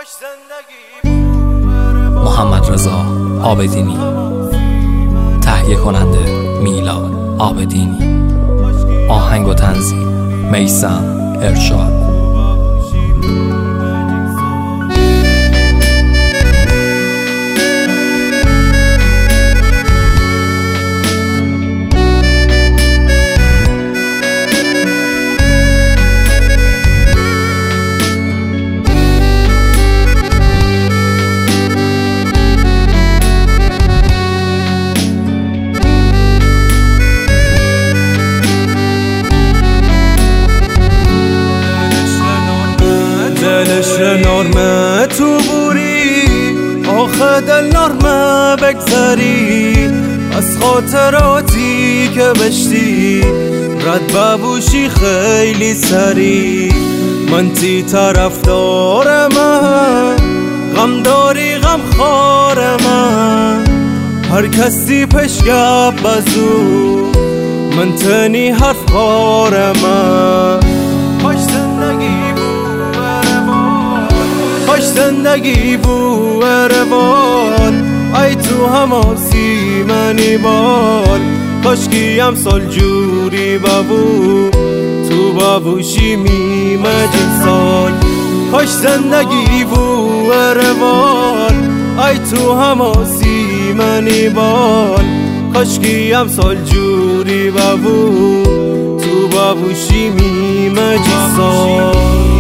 محمد رضا عابدینی، تهیه کننده میلاد عابدینی، آهنگ و تنظیم میثم ارشاد. دلش نرمه تو بوری آخه دل نرمه بگذری از خاطراتی که بشتی رد ببوشی خیلی سری. من تی طرفدار من غم داری غم خار من هر کسی پشگب بزو من تنی حرف خار من. خوش زندگی بو روان ای تو هماسی منی بال کاشکی هم سال جوری ببو تو ببوشی میمجی سال. خوش زندگی بو روان ای تو هماسی منی بال کاشکی هم سال جوری ببو تو ببوشی میمجی سال.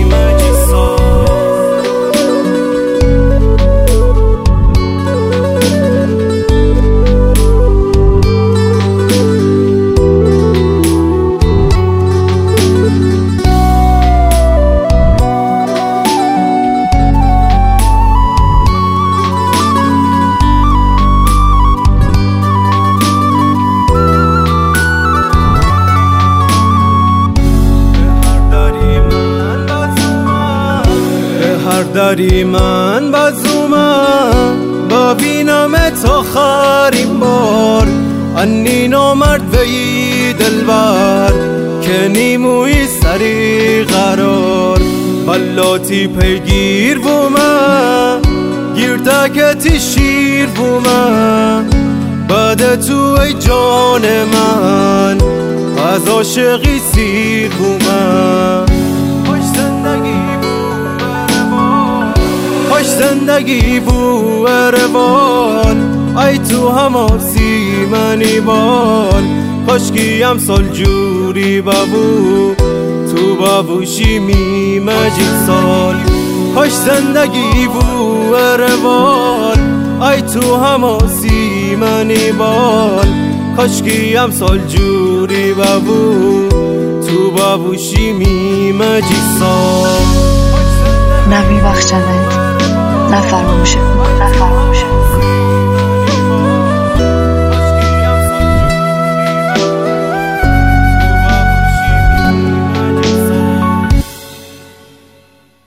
داری من بزومم ببینم آخرین بار انی نامرد وی دلبر که نیموی سری قرار بلاتی پیگیر بومم گیردکتی شیر بومم بعد تو ای جان من از عاشقی سیر بومم. خوش زندگی بو روان ای تو هماسی منی بال کاشکی هم سال جوری ببو تو ببوشی میمجی سال. خوش زندگی بو روان ای تو هماسی منی بال کاشکی هم سال جوری ببو تو ببوشی میمجی سال. نه میبخشند نه فراموش کن.